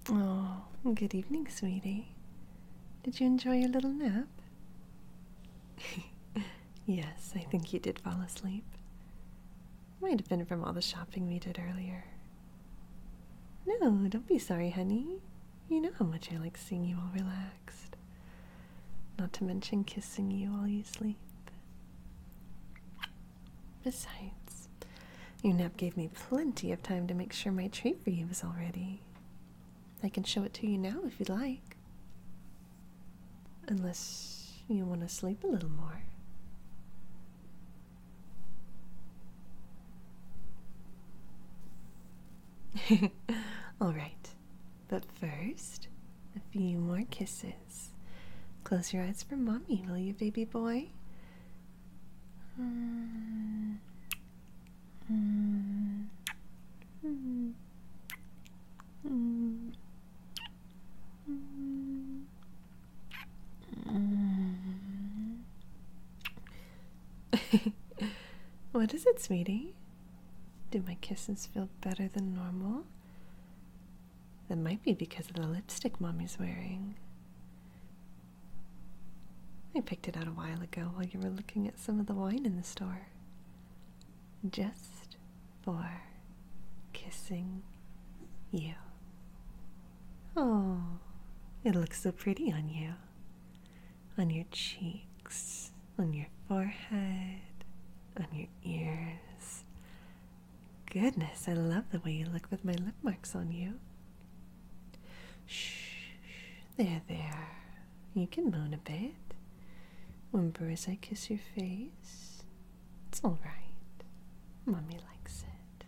Oh, good evening, sweetie. Did you enjoy your little nap? Yes, I think you did fall asleep. Might have been from all the shopping we did earlier. No, don't be sorry, honey. You know how much I like seeing you all relaxed. Not to mention kissing you while you sleep. Besides, your nap gave me plenty of time to make sure my treat for you was all ready. I can show it to you now if you'd like. Unless you want to sleep a little more. Alright, but first, a few more kisses. Close your eyes for mommy, will you, baby boy? What is it, sweetie? Do my kisses feel better than normal? That might be because of the lipstick mommy's wearing. I picked it out a while ago while you were looking at some of the wine in the store. Just for kissing you. Oh, it looks so pretty on you. On your cheeks, on your forehead, on your ears. Goodness, I love the way you look with my lip marks on you. Shh, there. You can moan a bit. Whimper as I kiss your face. It's all right. Mommy likes it.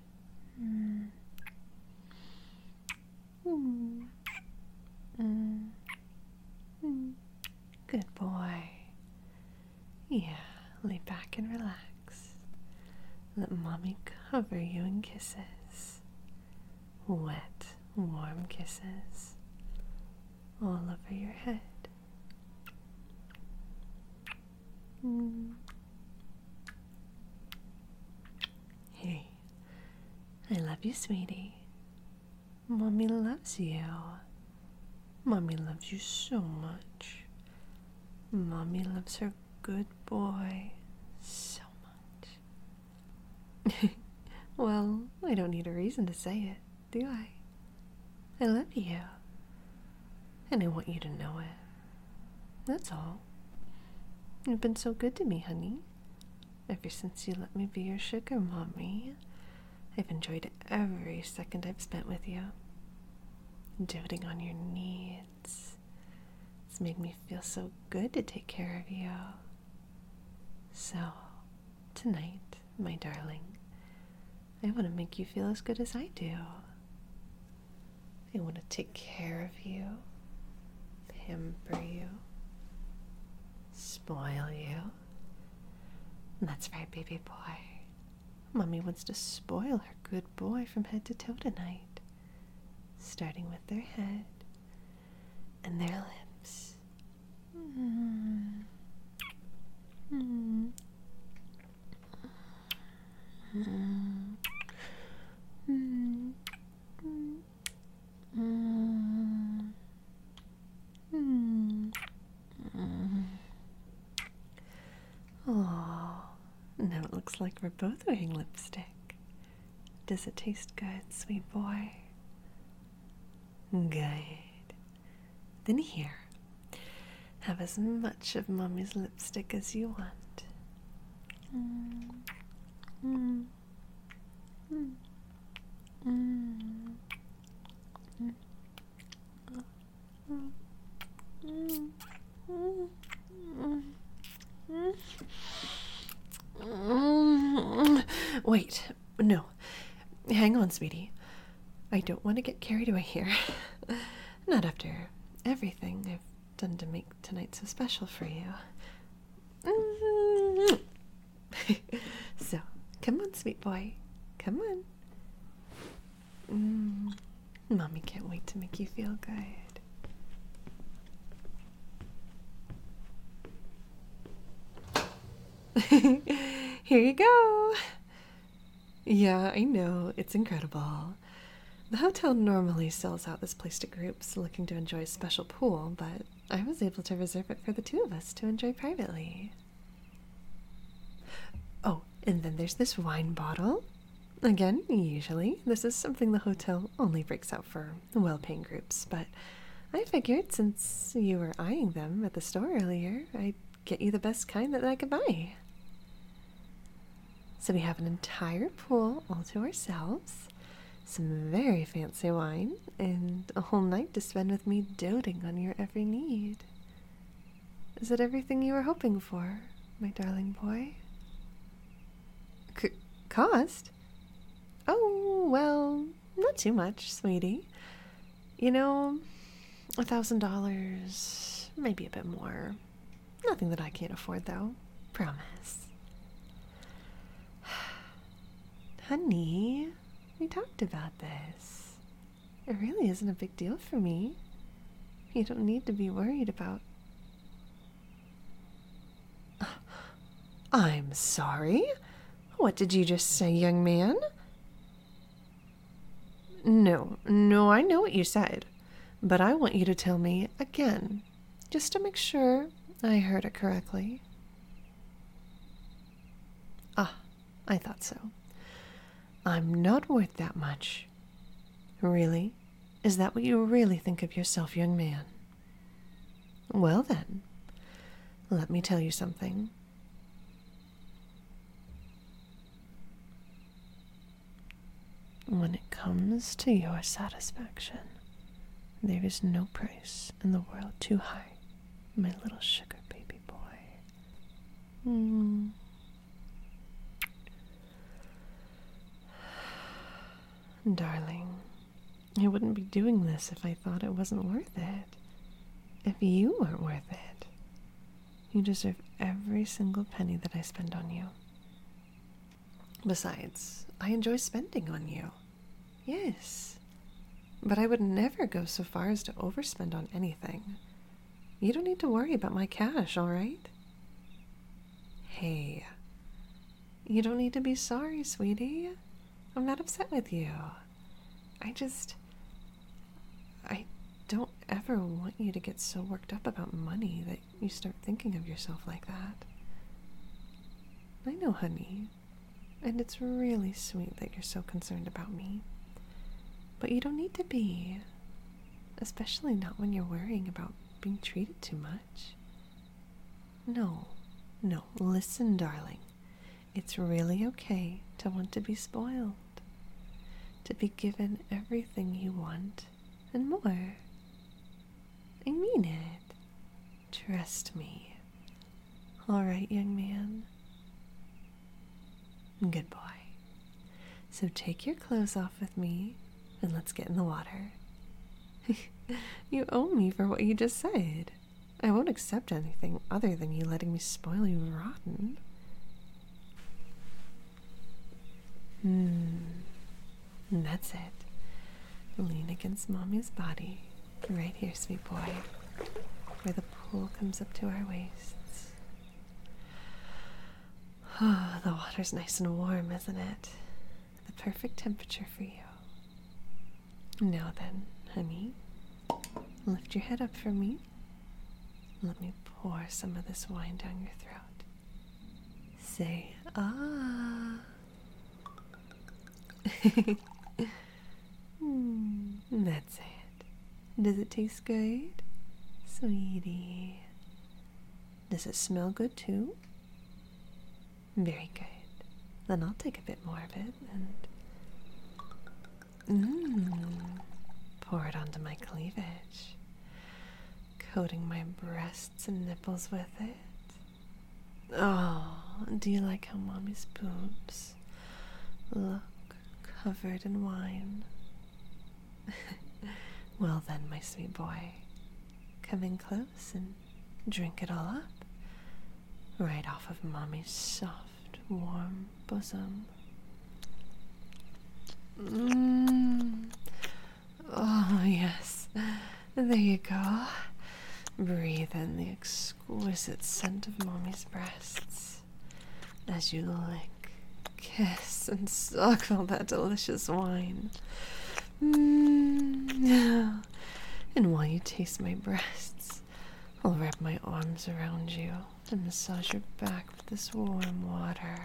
Good boy. Yeah, lay back and relax. Let mommy cover you in kisses. Wet, warm kisses. All over your head. Hey, I love you, sweetie. Mommy loves you. Mommy loves you so much. Mommy loves her good boy so much. Well, I don't need a reason to say it, do I? I love you. And I want you to know it. That's all. You've been so good to me, honey. Ever since you let me be your sugar mommy, I've enjoyed every second I've spent with you. Doting on your needs. It's made me feel so good to take care of you. So, tonight, my darling, I want to make you feel as good as I do. I want to take care of you, pamper you, spoil you. That's right, baby boy. Mommy wants to spoil her good boy from head to toe tonight, starting with their head and their lips. Oh, now it looks like we're both wearing lipstick. Does it taste good, sweet boy? Good. Then here, have as much of Mommy's lipstick as you want. Wait, no. Hang on, sweetie. I don't want to get carried away here. Not after everything I've done to make tonight so special for you. So, come on, sweet boy. Come on. Mommy can't wait to make you feel good. Here you go. Yeah, I know. It's incredible. The hotel normally sells out this place to groups looking to enjoy a special pool, but I was able to reserve it for the two of us to enjoy privately. Oh, and then there's this wine bottle. Again, usually, this is something the hotel only breaks out for well-paying groups, but I figured since you were eyeing them at the store earlier, I'd get you the best kind that I could buy. So we have an entire pool all to ourselves, some very fancy wine, and a whole night to spend with me doting on your every need. Is it everything you were hoping for, my darling boy? Cost? Oh, well, not too much, sweetie. You know, $1,000, maybe a bit more. Nothing that I can't afford, though. Promise. Honey, we talked about this. It really isn't a big deal for me. You don't need to be worried about... I'm sorry? What did you just say, young man? No, I know what you said. But I want you to tell me again, just to make sure I heard it correctly. Ah, I thought so. I'm not worth that much. Really? Is that what you really think of yourself, young man? Well then, let me tell you something. When it comes to your satisfaction, there is no price in the world too high, my little sugar baby boy. Darling, I wouldn't be doing this if I thought it wasn't worth it. If you weren't worth it, you deserve every single penny that I spend on you. Besides, I enjoy spending on you. Yes, but I would never go so far as to overspend on anything. You don't need to worry about my cash, all right? Hey, you don't need to be sorry, sweetie. I'm not upset with you. I don't ever want you to get so worked up about money that you start thinking of yourself like that. I know, honey, and it's really sweet that you're so concerned about me. But you don't need to be, especially not when you're worrying about being treated too much. No, listen, darling. It's really okay to want to be spoiled, to be given everything you want and more. I mean it. Trust me. All right, young man. Good boy. So take your clothes off with me and let's get in the water. You owe me for what you just said. I won't accept anything other than you letting me spoil you rotten. That's it. Lean against Mommy's body. Right here, sweet boy. Where the pool comes up to our waists. Oh, the water's nice and warm, isn't it? The perfect temperature for you. Now then, honey, lift your head up for me. Let me pour some of this wine down your throat. Say, ah. That's it. Does it taste good? Sweetie. Does it smell good too? Very good. Then I'll take a bit more of it and pour it onto my cleavage, coating my breasts and nipples with it. Oh, do you like how Mommy's boobs look covered in wine? Well then, my sweet boy, come in close and drink it all up, right off of Mommy's soft, warm bosom. Oh, yes. There you go. Breathe in the exquisite scent of Mommy's breasts as you lick, kiss, and suck all that delicious wine. Mm. And while you taste my breasts, I'll wrap my arms around you and massage your back with this warm water.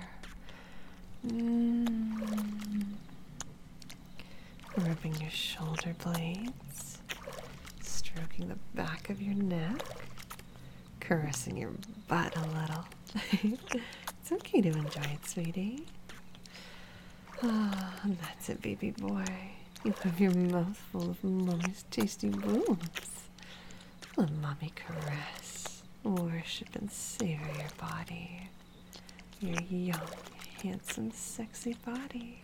Rubbing your shoulder blades, stroking the back of your neck, caressing your butt a little. It's okay to enjoy it, sweetie. Ah, that's it, baby boy. You have your mouth full of mommy's tasty boobs. Let mommy caress, worship, and savor your body. Your young, handsome, sexy body.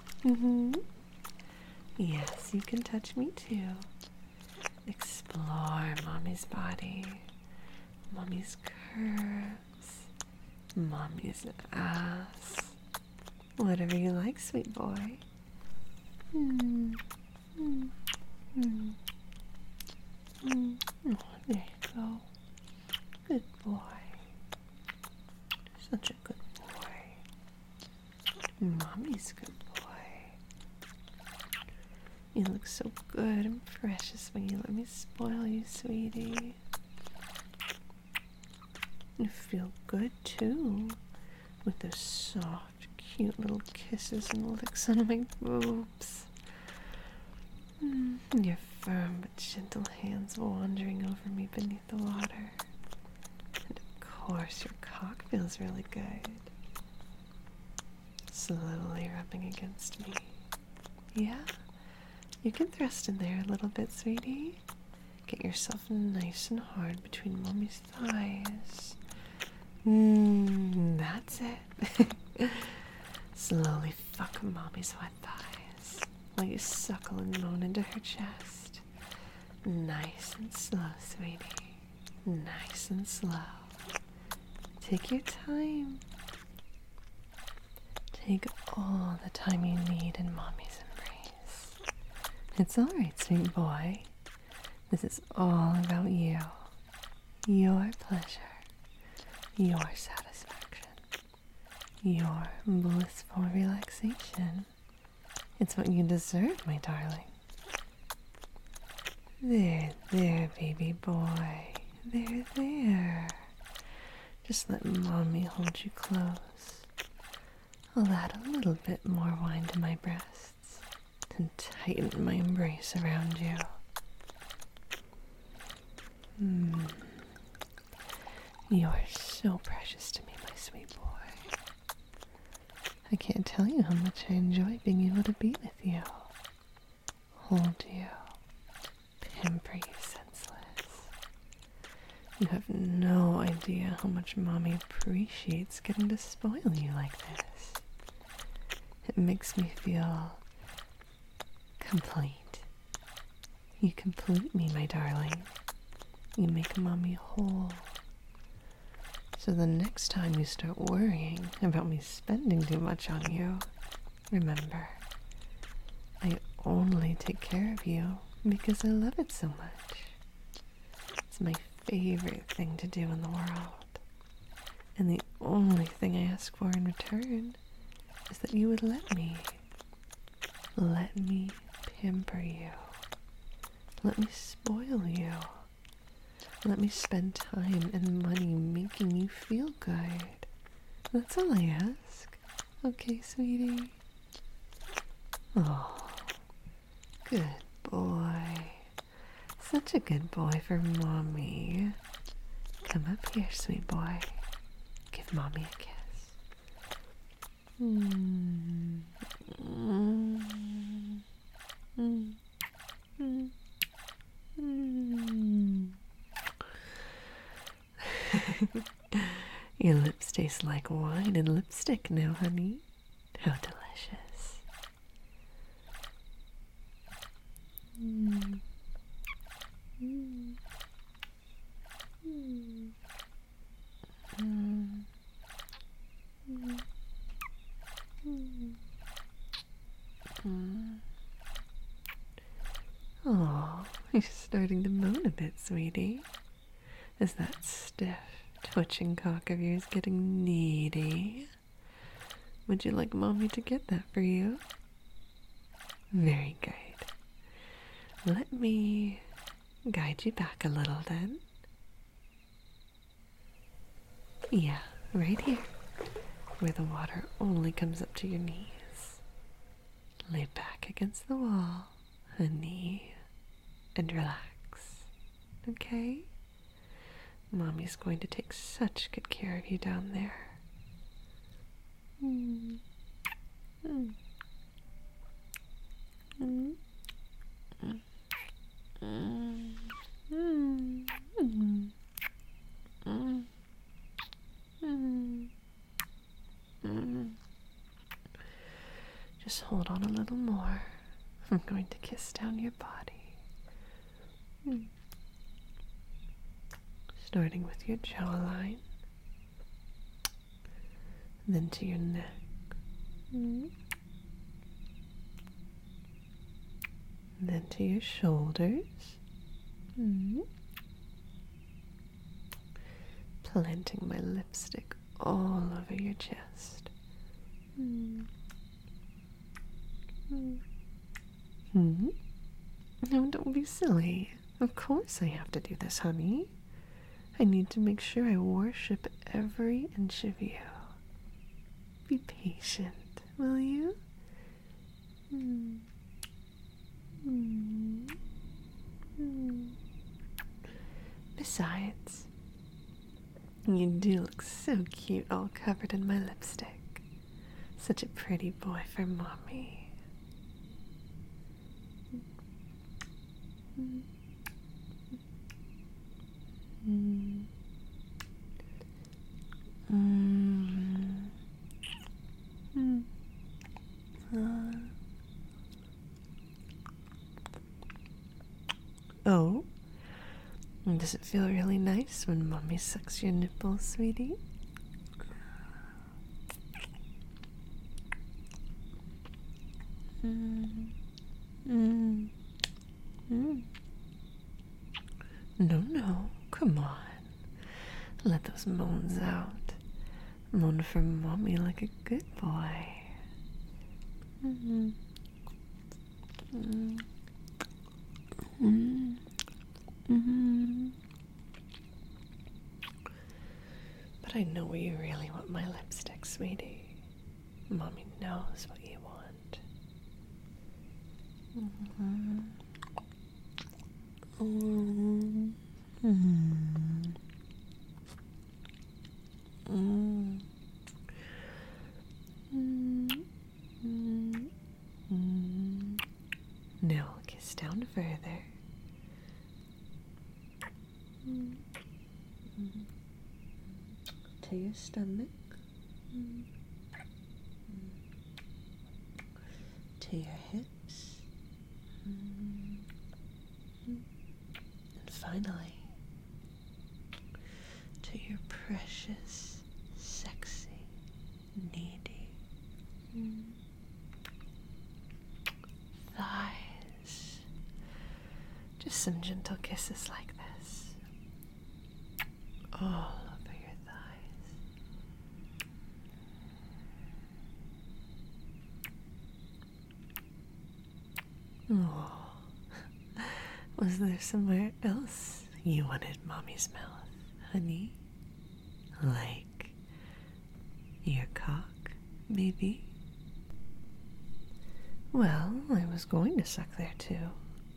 Yes, you can touch me too. Explore mommy's body, mommy's curves, mommy's ass. Whatever you like, sweet boy. Oh, there you go. Good boy. Such a good boy. Mommy's good boy. You look so good and precious when you let me spoil you, sweetie. You feel good, too, with those soft, cute little kisses and licks on my boobs. Your firm but gentle hands wandering over me beneath the water. And of course, your cock feels really good. Slowly rubbing against me. Yeah, you can thrust in there a little bit, sweetie. Get yourself nice and hard between mommy's thighs. That's it. Slowly fuck mommy's wet thighs while you suckle and moan into her chest. Nice and slow, sweetie. Nice and slow. Take your time. Take all the time you need in mommy's embrace. It's alright, sweet boy. This is all about you. Your pleasure. Your satisfaction. Your blissful relaxation. It's what you deserve, my darling. There, baby boy. There. Just let mommy hold you close. I'll add a little bit more wine to my breasts and tighten my embrace around you. You are so precious to me, my sweet boy. I can't tell you how much I enjoy being able to be with you, hold you, pamper you senseless. You have no idea how much mommy appreciates getting to spoil you like this. It makes me feel complete. You complete me, my darling. You make mommy whole. So the next time you start worrying about me spending too much on you, remember, I only take care of you because I love it so much. It's my favorite thing to do in the world. And the only thing I ask for in return is that you would let me. Let me pamper you. Let me spoil you. Let me spend time and money making you feel good. That's all I ask. Okay, sweetie? Oh, good boy. Such a good boy for mommy. Come up here, sweet boy. Give mommy a kiss. Your lips taste like wine and lipstick now, honey. How delicious. Oh, you're starting to moan a bit, sweetie. Is that stiff, twitching cock of yours getting needy? Would you like mommy to get that for you? Very good. Let me guide you back a little then. Yeah, right here, where the water only comes up to your knees. Lay back against the wall, honey, and relax. Okay? Mommy's going to take such good care of you down there. Mm. Mm. Mm. Mm. Mm. Mm. Mm. Mm. Mm. Mm. Just hold on a little more. I'm going to kiss down your body. Mm. Starting with your jawline, then to your neck. Mm. Then to your shoulders. Mm. Planting my lipstick all over your chest. Mm. Mm. Mm. No, don't be silly. Of course I have to do this, honey. I need to make sure I worship every inch of you. Be patient, will you? Mm. Mm. Mm. Besides, you do look so cute all covered in my lipstick. Such a pretty boy for mommy. Mm. Mm. Mm. Mm. Oh, does it feel really nice when mommy sucks your nipples, sweetie? Mm. Mm. Mm. No, no, come on. Let those moans out. Moan for mommy like a good boy. Mm-hmm. Mm-hmm. Mm-hmm. But I know where you really want my lipstick, sweetie. Mommy knows what you want. Mm-hmm. Mm-hmm. Mm-hmm. Mm-hmm. Now I'll kiss down further. Mm-hmm. To your stomach. Mm-hmm. To your hips. Mm-hmm. And finally, to your precious, sexy, needy thighs. Just some gentle kisses like this. All over your thighs. Oh, was there somewhere else you wanted mommy's mouth, honey? Like your cock, maybe? Well, I was going to suck there too.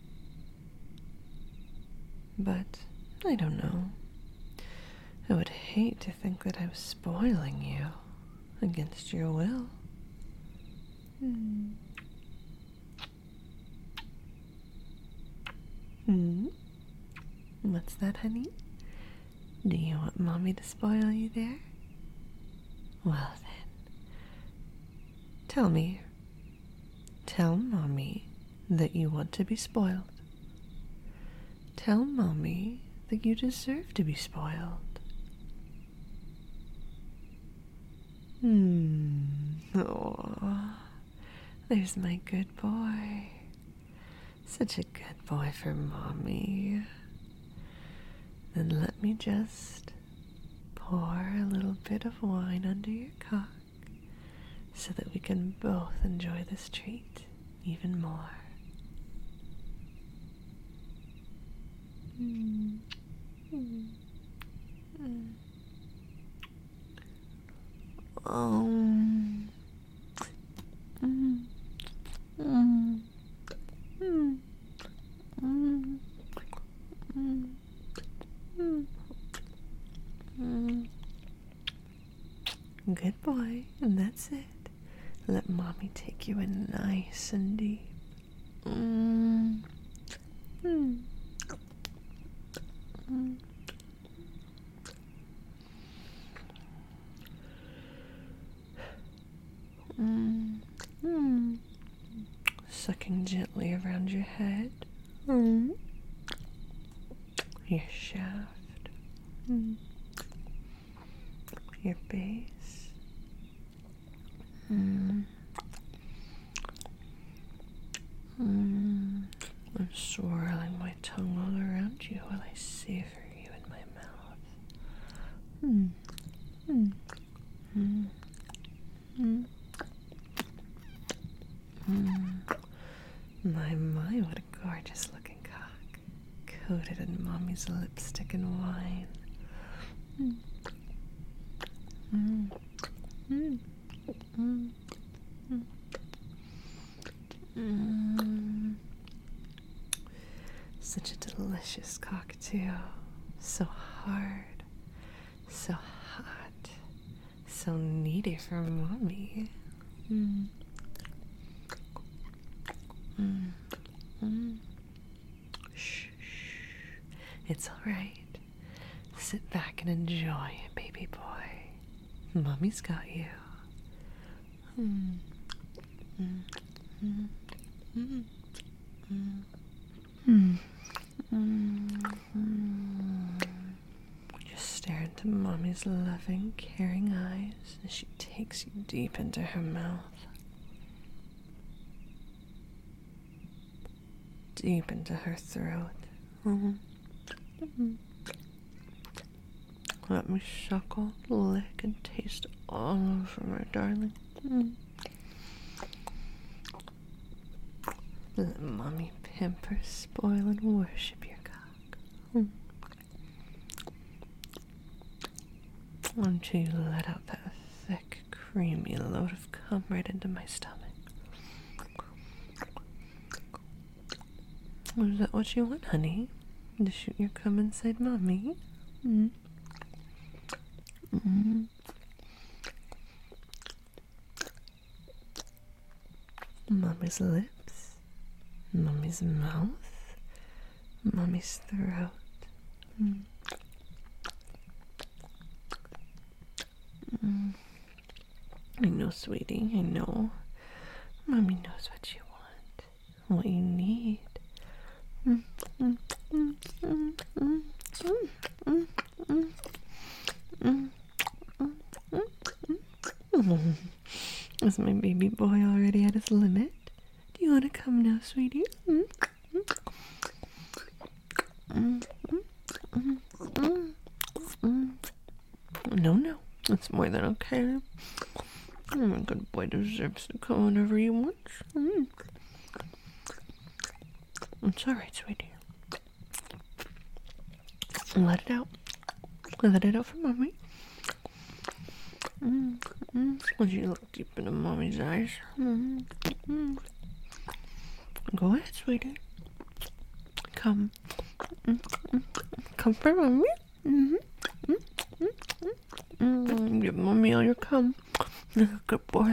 But I don't know. I would hate to think that I was spoiling you against your will. Hmm. Hmm? What's that, honey? Do you want mommy to spoil you there? Well then, tell me. Tell mommy that you want to be spoiled. Tell mommy that you deserve to be spoiled. Oh, there's my good boy. Such a good boy for mommy. Then let me just pour a little bit of wine under your cock so that we can both enjoy this treat even more. Mm. Mm. Mm. Um. Mm. Mm. Mm. Mm. Mm. Mm. Mm. Good boy, and that's it. Let mommy take you in nice and deep. Mm. Mm. Mm. Mm. Mm. Sucking gently around your head. Mm. Your shaft. Mm. Your base. Mm. Mm. I'm swirling my tongue all around you while I savor you in my mouth. Mm. Mm. Mm. Mm. Mm. My, what a gorgeous looking cock. Coated in mommy's lipstick and wine. Mm. Mm. Mm. Mm. Mm. Mm. Such a delicious cock, too. So hard, so hot, so needy for mommy. Mm. Mm. Mm. Shh, shh. It's all right. Sit back and enjoy it, baby boy. Mommy's got you. Mm. Mm. Mm. Mm. Mm. Mm. Mm. Just stare into mommy's loving, caring eyes as she takes you deep into her mouth. Deep into her throat. Mm. Mm. Let me suckle, lick, and taste all over my darling. Mm. Let mommy pamper, spoil, and worship your cock. Mm. Until you let out that thick, creamy load of cum right into my stomach. Is that what you want, honey? To shoot your cum inside mommy? Mm. Mm. Mommy's lips, mommy's mouth, mommy's throat. Mm. Mm. I know, sweetie, I know. Mommy knows what you want, what you need. Mm. Mm. Mm. Mm. Mm. Mm. Mm. Mm. Mm. Is my baby boy already at his limit? Do you want to come now, sweetie? Mm. Mm. Mm. Mm. Mm. No, no, it's more than okay. My good boy deserves to come whenever he wants. Mm. It's alright, sweetie. Let it out. Let it out for mommy. Mm. Mm. As you look deep into mommy's eyes. Mm. Mm. Go ahead, sweetie. Come. Mm. Mm. Come for mommy. Mm-hmm. Mm. Mm. Mm. Give mommy all your cum. Good boy.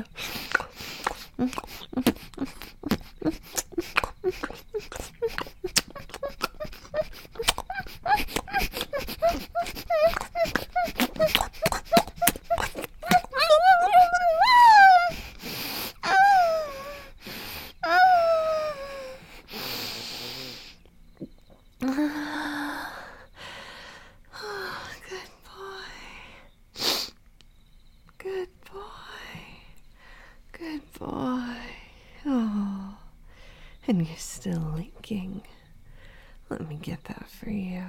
Good boy. Good boy. Good boy. Oh, and you're still leaking. Let me get that for you.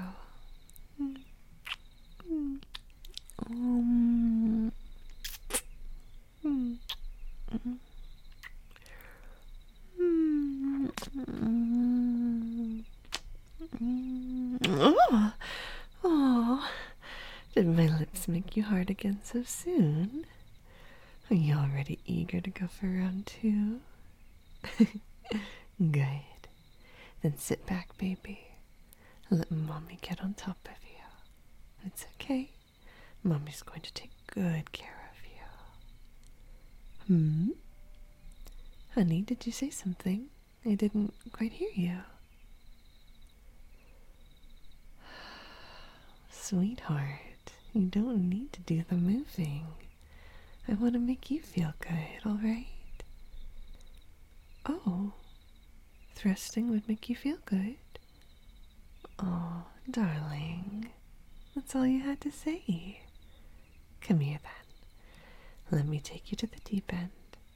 Um, Did my lips make you hard again so soon? Are you already eager to go for round 2? Good. Then sit back, baby. Let Mommy get on top of you. It's okay. Mommy's going to take good care of you. Honey, did you say something? I didn't quite hear you. Sweetheart, you don't need to do the moving. I want to make you feel good, alright? Oh, thrusting would make you feel good? Oh, darling, that's all you had to say. Come here then. Let me take you to the deep end.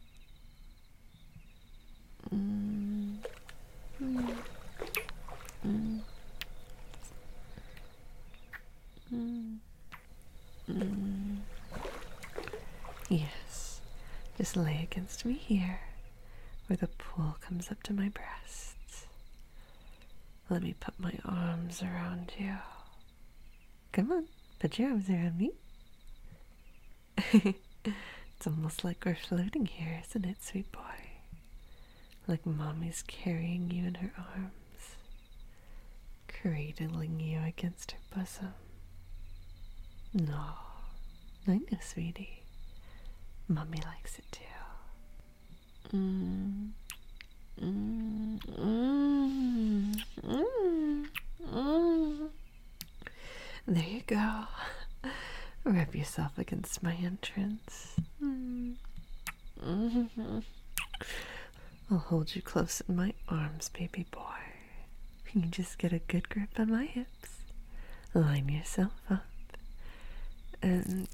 Yes, just lay against me here, where the pool comes up to my breasts. Let me put my arms around you. Come on, put your arms around me. It's almost like we're floating here, isn't it, sweet boy? Like Mommy's carrying you in her arms, cradling you against her bosom. No, I know, sweetie. Mommy likes it too. There you go. Rub yourself against my entrance. I'll hold you close in my arms, baby boy. You just get a good grip on my hips. Line yourself up. And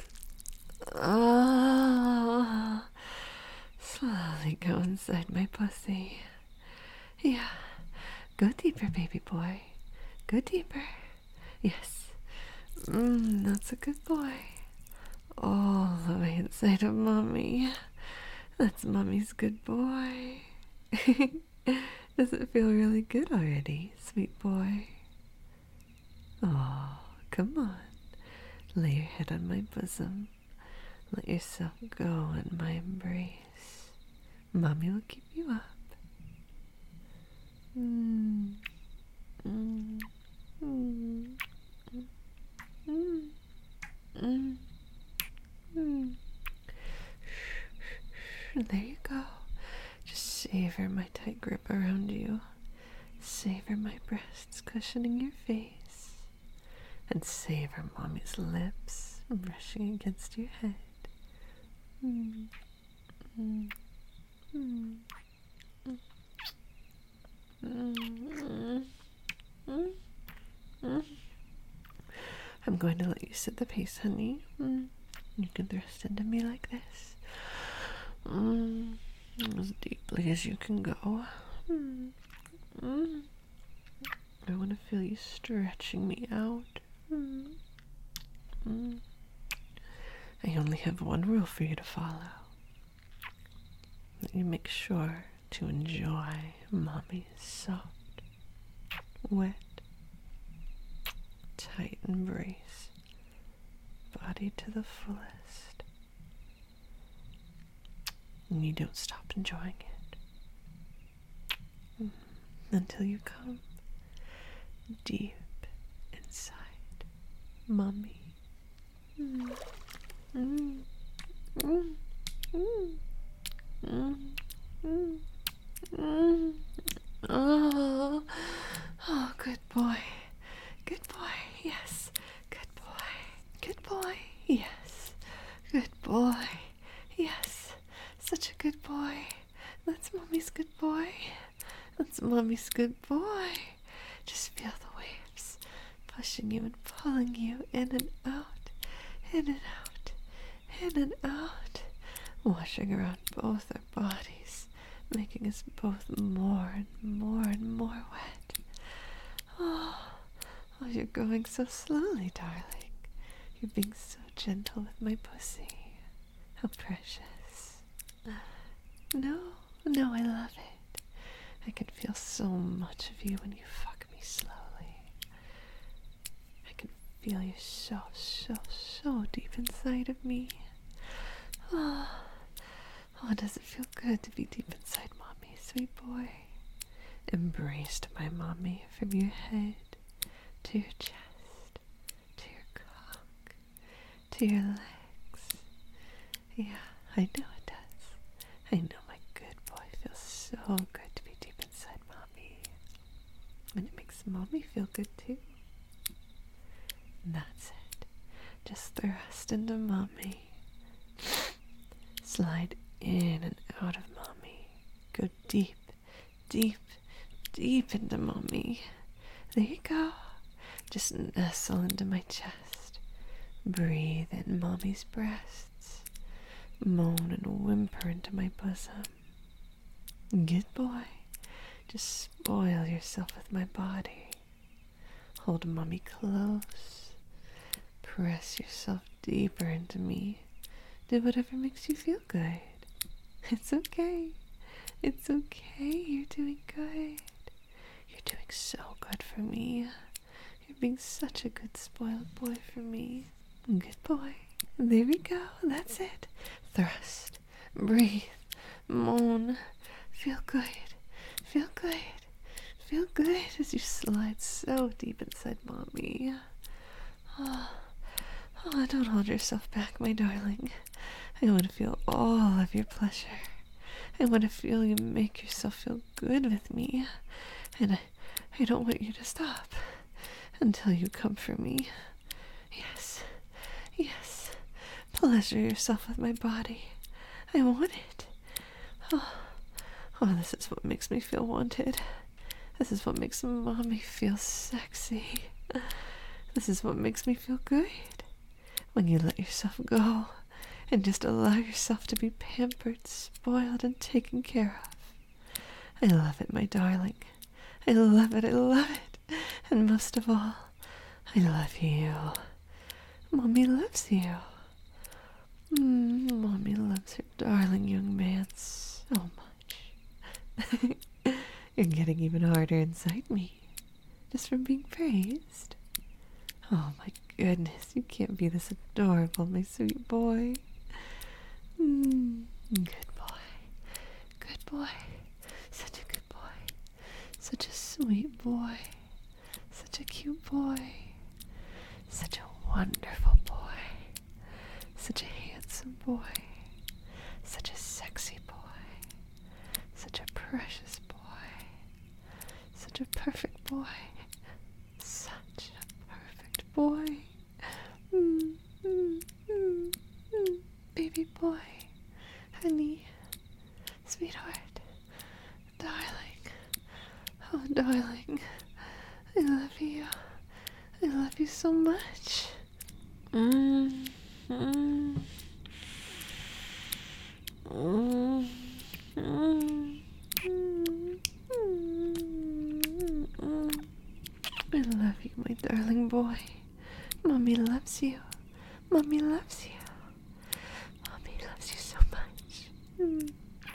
slowly go inside my pussy. Yeah, go deeper, baby boy. Go deeper. Yes, that's a good boy. All the way inside of Mommy. That's Mommy's good boy. Does it feel really good already, sweet boy? Oh, come on. Lay your head on my bosom. Let yourself go in my embrace. Mommy will keep you up. There you go. Just savor my tight grip around you. Savor my breasts cushioning your face. And savor Mommy's lips brushing against your head. I'm going to let you set the pace, honey. You can thrust into me like this. As deeply as you can go. I want to feel you stretching me out. I only have one rule for you to follow. That you make sure to enjoy Mommy's soft, wet, tight embrace, body to the fullest. And you don't stop enjoying it until you come deep inside Mommy. Oh, good boy. Good boy. Yes. Good boy. Good boy. Yes. Good boy. Yes. Such a good boy. That's Mommy's good boy. That's Mommy's good boy. Just feel the waves pushing you and pulling you in and out, in and out, in and out, washing around both our bodies, making us both more and more and more wet. Oh, you're going so slowly, darling. You're being so gentle with my pussy. How precious. No, I love it. I can feel so much of you when you fuck me slowly. I can feel you so, so, so deep inside of me. Oh, does it feel good to be deep inside mommy, sweet boy? Embraced by mommy from your head to your chest, to your cock, to your legs. Yeah, I know it does. I know my good boy feels so good to be deep inside mommy. And it makes mommy feel good too. That's it. Just thrust into mommy. Slide in and out of mommy. Go deep, deep, deep into mommy. There you go. Just nestle into my chest. Breathe in mommy's breasts. Moan and whimper into my bosom. Good boy. Just spoil yourself with my body. Hold mommy close. Press yourself deeper into me. Do whatever makes you feel good. It's okay. It's okay. You're doing good. You're doing so good for me. You're being such a good spoiled boy for me. Good boy. There we go. That's it. Thrust. Breathe. Moan. Feel good. Feel good. Feel good as you slide so deep inside mommy. Oh, don't hold yourself back, my darling. I want to feel all of your pleasure. I want to feel you make yourself feel good with me. And I don't want you to stop until you come for me. Yes, yes. Pleasure yourself with my body. I want it. Oh, this is what makes me feel wanted. This is what makes mommy feel sexy. This is what makes me feel good. When you let yourself go and just allow yourself to be pampered, spoiled, and taken care of. I love it, my darling. I love it, I love it. And most of all, I love you. Mommy loves you. Mommy loves her darling young man so much. You're getting even harder inside me, just from being praised. Oh my goodness, you can't be this adorable, my sweet boy. Good boy. Good boy. Such a good boy. Such a sweet boy. Such a cute boy. Such a wonderful boy. Such a handsome boy. Such a sexy boy. Such a precious boy. Such a perfect boy. Such a perfect boy. Baby boy. Honey. Sweetheart. Darling. Oh, darling. I love you. I love you so much. I love you, my darling boy. Mommy loves you. Mommy loves you. Mommy loves you so much.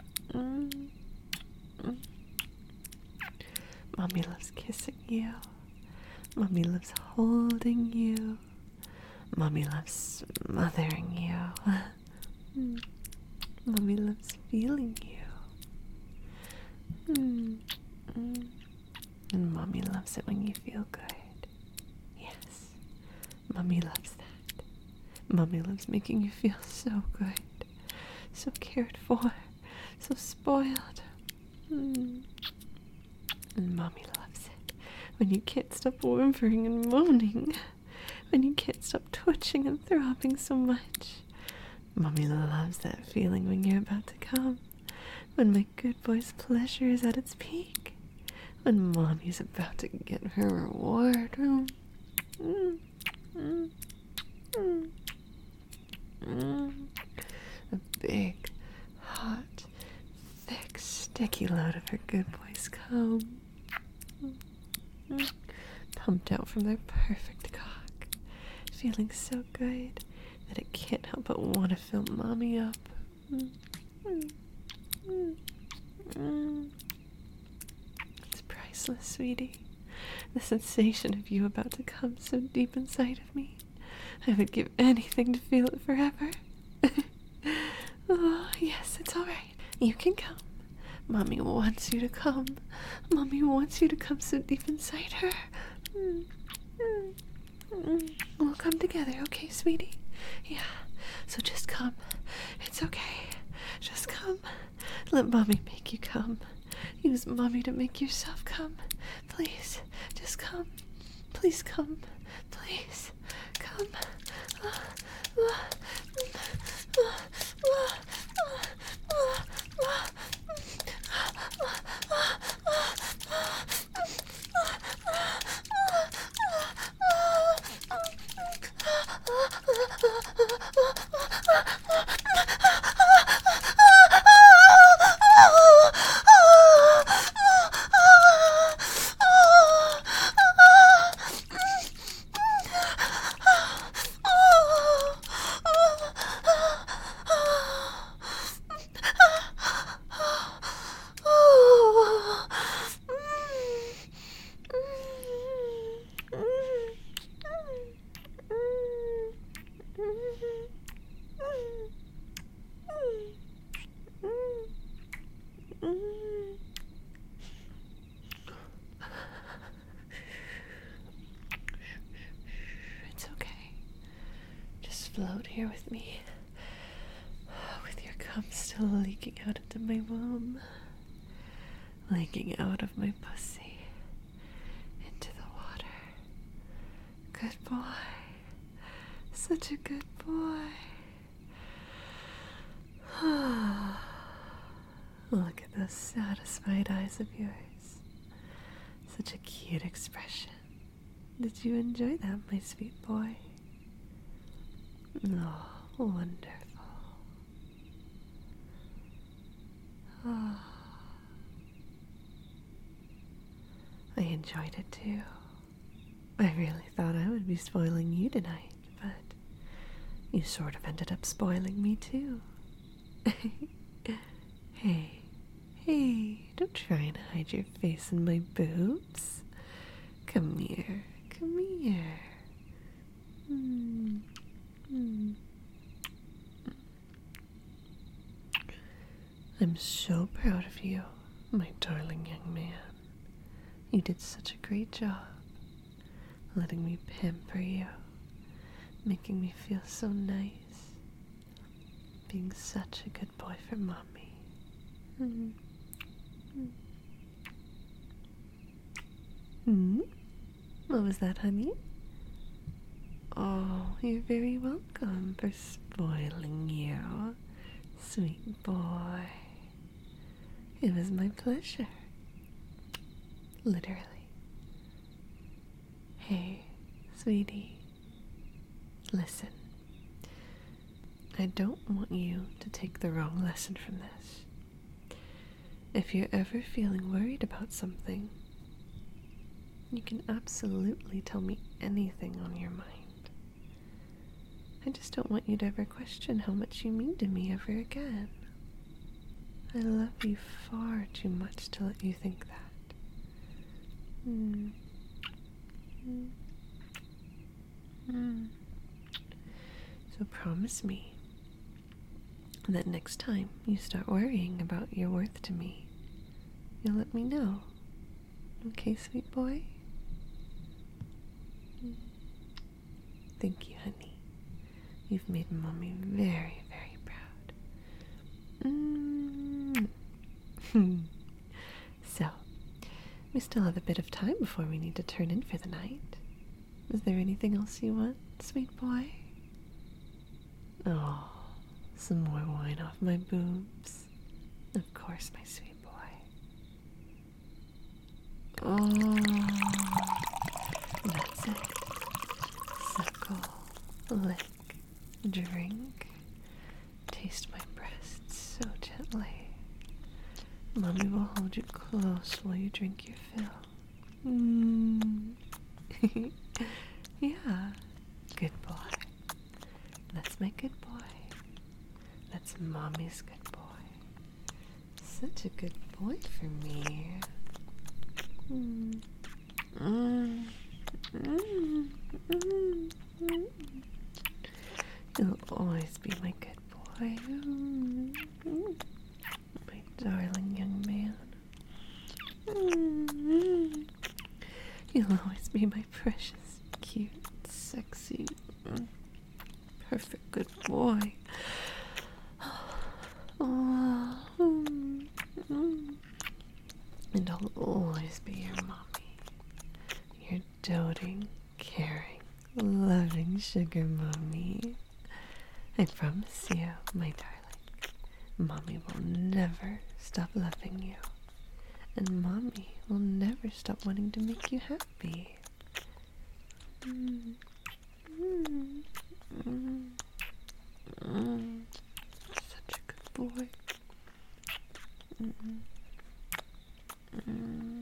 Mommy loves kissing you. Mommy loves holding you. Mommy loves smothering you. Mommy loves feeling you. And Mommy loves it when you feel good. Yes, Mommy loves that. Mommy loves making you feel so good, so cared for, so spoiled. And Mommy loves it when you can't stop whimpering and moaning, when you can't stop twitching and throbbing so much. Mommy loves that feeling when you're about to come, when my good boy's pleasure is at its peak. When Mommy's about to get her reward. A big, hot, thick, sticky load of her good boy's cum. Pumped out from their perfect cock. Feeling so good that it can't help but want to fill Mommy up. Priceless, sweetie. The sensation of you about to come so deep inside of me. I would give anything to feel it forever. Oh, yes, it's all right. You can come. Mommy wants you to come. Mommy wants you to come so deep inside her. We'll come together, okay, sweetie? Yeah, so just come. It's okay. Just come. Let Mommy make you come. Use Mommy to make yourself come. Please, just come. Please come. Please, come. It's okay. Just float here with me, with your cum still leaking out into my womb, leaking out of my pussy into the water. Good boy. Such a good boy. Look at those satisfied eyes of yours. Such a cute expression. Did you enjoy that, my sweet boy? Oh, wonderful. Oh, I enjoyed it too. I really thought I would be spoiling you tonight, but you sort of ended up spoiling me too. Hey, don't try and hide your face in my boobs. Come here, come here. I'm so proud of you, my darling young man. You did such a great job letting me pamper you, making me feel so nice, being such a good boy for Mommy. What was that, honey? Oh, you're very welcome for spoiling you, sweet boy. It was my pleasure. Literally. Hey, sweetie, listen. I don't want you to take the wrong lesson from this. If you're ever feeling worried about something, you can absolutely tell me anything on your mind. I just don't want you to ever question how much you mean to me ever again. I love you far too much to let you think that. So promise me that next time you start worrying about your worth to me, you'll let me know. Okay, sweet boy? Thank you, honey. You've made Mommy very, very proud. So, we still have a bit of time before we need to turn in for the night. Is there anything else you want, sweet boy? Oh, some more wine off my boobs. Of course, my sweet boy. Oh, that's it. Suckle, lick, drink. Taste my breasts so gently. Mommy will hold you close while you drink your fill. Yeah, good boy. That's my good boy. That's Mommy's good boy. Such a good boy for me. Mm, mm, mm, mm. You'll always be my good boy. My darling young man. You'll always be my precious, cute, sexy, perfect good boy. And I'll always be your mommy. Your doting, caring, loving sugar mommy. I promise you, my darling, mommy will never stop loving you. And mommy will never stop wanting to make you happy. Such a good boy.